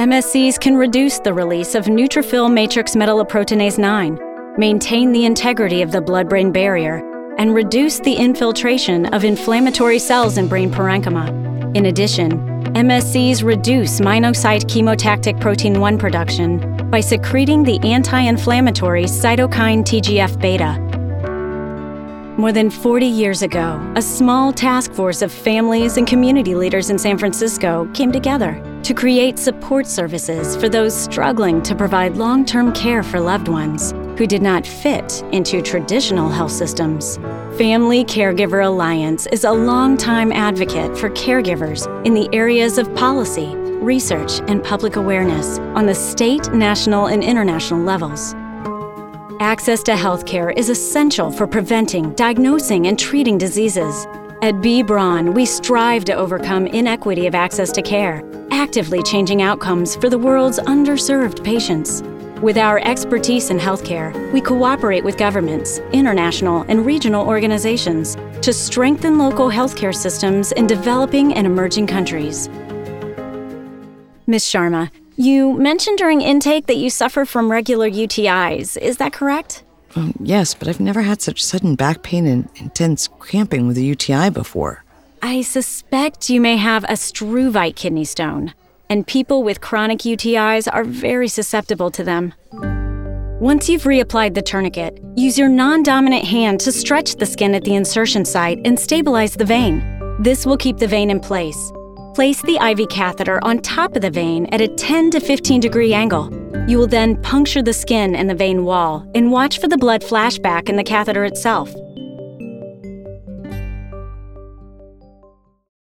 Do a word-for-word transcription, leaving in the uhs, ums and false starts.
M S Cs can reduce the release of neutrophil matrix metalloproteinase nine, maintain the integrity of the blood-brain barrier, and reduce the infiltration of inflammatory cells in brain parenchyma. In addition, M S Cs reduce myelocyte chemotactic protein one production by secreting the anti-inflammatory cytokine T G F beta. More than forty years ago, a small task force of families and community leaders in San Francisco came together to create support services for those struggling to provide long-term care for loved ones who did not fit into traditional health systems. Family Caregiver Alliance is a longtime advocate for caregivers in the areas of policy, research, and public awareness on the state, national, and international levels. Access to healthcare is essential for preventing, diagnosing, and treating diseases. At B. Braun, we strive to overcome inequity of access to care, actively changing outcomes for the world's underserved patients. With our expertise in healthcare, we cooperate with governments, international and regional organizations to strengthen local healthcare systems in developing and emerging countries. Miz Sharma, you mentioned during intake that you suffer from regular U T Is. Is that correct? Um, yes, but I've never had such sudden back pain and intense cramping with a U T I before. I suspect you may have a struvite kidney stone, and people with chronic U T Is are very susceptible to them. Once you've reapplied the tourniquet, use your non-dominant hand to stretch the skin at the insertion site and stabilize the vein. This will keep the vein in place. Place the I V catheter on top of the vein at a ten to fifteen degree angle. You will then puncture the skin and the vein wall and watch for the blood flashback in the catheter itself.